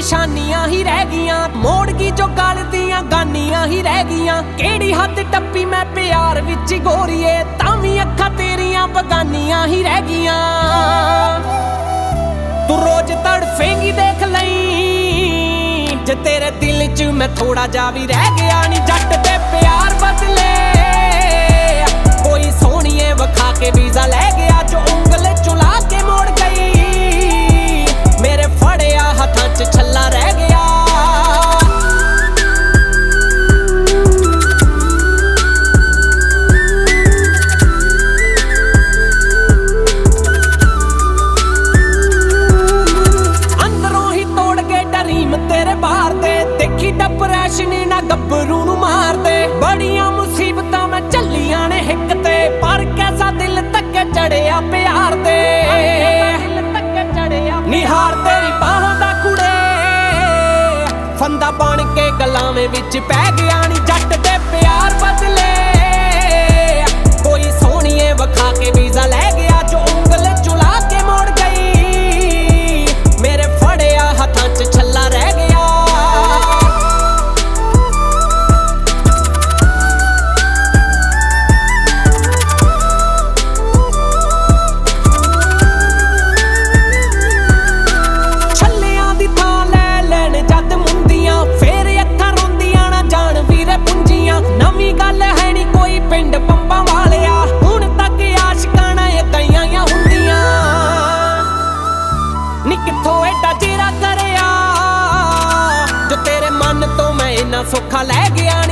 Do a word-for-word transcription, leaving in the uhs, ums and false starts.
ਨਿਸ਼ਾਨੀਆਂ ਹੀ ਰਹਿ ਗਈਆਂ। ਮੋੜ ਗਈ ਜੋ ਗੱਲ ਦੀਆਂ ਗਾਨੀਆਂ ਹੀ ਰਹਿ ਗਈਆਂ। ਕਿਹੜੀ ਹੱਦ ਟੱਪੀ ਮੈਂ ਪਿਆਰ ਵਿੱਚ ਗੋਰੀਏ, ਤਾਂ ਵੀ ਅੱਖਾਂ ਤੇਰੀਆਂ ਬਗਾਨੀਆਂ ਹੀ ਰਹਿ ਗਈਆਂ। ਤੂੰ ਰੋਜ਼ ਤੜਫੇਂਗੀ ਦੇਖ ਲਈ, ਜੇ ਤੇਰੇ ਦਿਲ 'ਚ ਮੈਂ ਥੋੜਾ ਜਾ ਵੀ ਰਹਿ ਗਿਆ ਨੀ। ਜੱਟ ਦੇ ਪਿਆਰ ਬਦਲੇ ਕੋਈ ਸੋਹਣੀਏ ਵਿਖਾ ਕੇ ਵੀਜ਼ਾ ਲੈ ਗਿਆ, ਜੋ ਉਂਗਲ ਚੁਲਾ ਕੇ ਮੋੜ ਗਈ, ਮੇਰੇ ਫੜਿਆ ਹੱਥਾਂ 'ਚ ਛੱਲਾ ਰਹਿ ਗਿਆ। ਅੰਦਰੋਂ ਹੀ ਤੋੜ ਕੇ ਡਰੀਮ ਤੇਰੇ ਬਾਹਰ ਦੇ, ਦੇਖੀ ਡਿਪਰੈਸ਼ਨ ਨਾ ਗੱਭਰੂ ਨੂੰ ਮਾਰਦੇ। ਬੜੀਆਂ ਮੁਸੀਬਤਾਂ ਮੈਂ ਝੱਲੀਆਂ ਨੇ ਹਿੱਕ ਤੇ, ਪਰ ਕੈਸਾ ਦਿਲ ਤੱਕ ਚੜਿਆ ਪਿਆਰ ਦੇ। ਨਿਹਾਰ ਤੇਰੀ ਬਾਹਾਂ ਦਾ ਕੁੜੇ, ਫੰਦਾ ਬਣ ਕੇ ਗਲਾਵੇਂ ਵਿੱਚ ਪੈ ਗਿਆ ਨੀ। ਜੱਟ ਦੇ ਪਿਆਰ ਬਦਲੇ ਕੋਈ ਸੋਹਣੀਏ ਵਿਖਾ ਕੇ ਵੀਜ਼ਾ ਲੈ ਗਿਆ, ਜੋ ਉਂਗਲ ਚੁਲਾ ਕੇ ਮੋੜ ਗਈ, ਮੇਰੇ ਫੜਿਆ ਹੱਥਾਂ 'ਚ ਛੱਲਾ ਰਹਿ ਗਿਆ। ਨਵੀਂ ਗੱਲ ਹੈ ਨੀ ਕੋਈ ਪਿੰਡ ਪੰਬਾਂ ਵਾਲਿਆ, ਹੁਣ ਤੱਕ ਆਸ਼ਕਾਂ ਨਾਲ ਏਦਾਂ ਹੀ ਹੁੰਦੀਆਂ ਨੀ। ਕਿੱਥੋਂ ਐਡਾ ਚਿਹਰਾ ਕਰਿਆ ਜੋ ਤੇਰੇ ਮਨ ਤੋਂ ਮੈਂ ਇੰਨਾ ਸੌਖਾ ਲੈ ਗਿਆ।